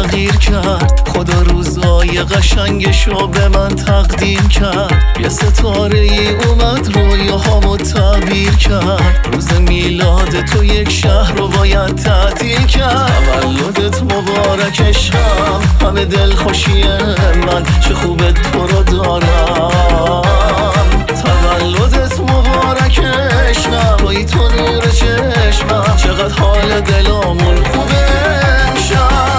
تغییر کرد. خدا روزای قشنگشو به من تقدیم کرد. یه ستاره ای اومد رویاهامو تعبیر کرد. روز میلاد تو یک شهر رو باید تعطیل کرد. تولدت مبارک عشقم، همه دل خوشی من، چه خوبه تو رو دارم. تولدت مبارک عشقم، توی تو نور چشمم، چقدر حال دلامون خوبه امشب.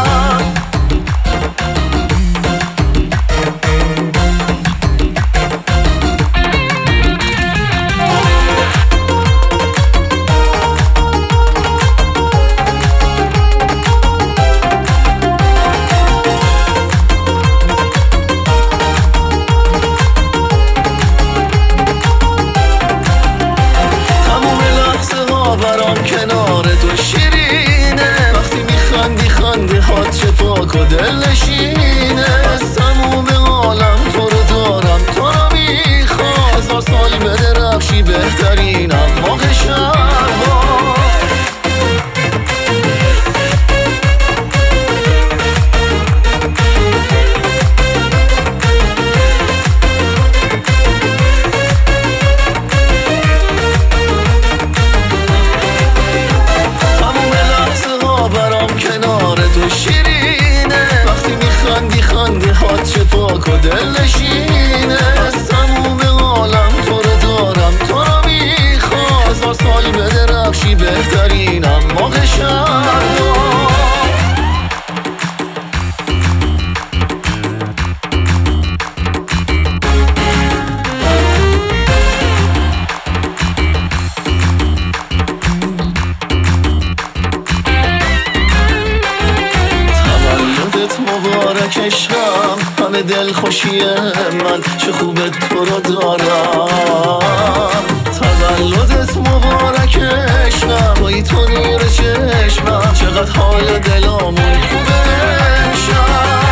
برام کنار تو شیرینه، وقتی میخندی خنده هات چه پاک و دل نشینه. از تموم عالم تو رو دارم، تو رو میخوام. 1000 سال بدرخشی بهترینم موقع شبا. خنده هات چه پاک و دل نشینه. از تموم عالم تو رو دارم، تو رو میخوام. 1000 سال بدرخشی بهترینم موقع شبا. مبارک عشقم، همه دل خوشی من، چه خوبه تو رو دارم. تولدت مبارک عشقم، توی تو نور چشمم، چقدر حال دلامون خوبه امشب.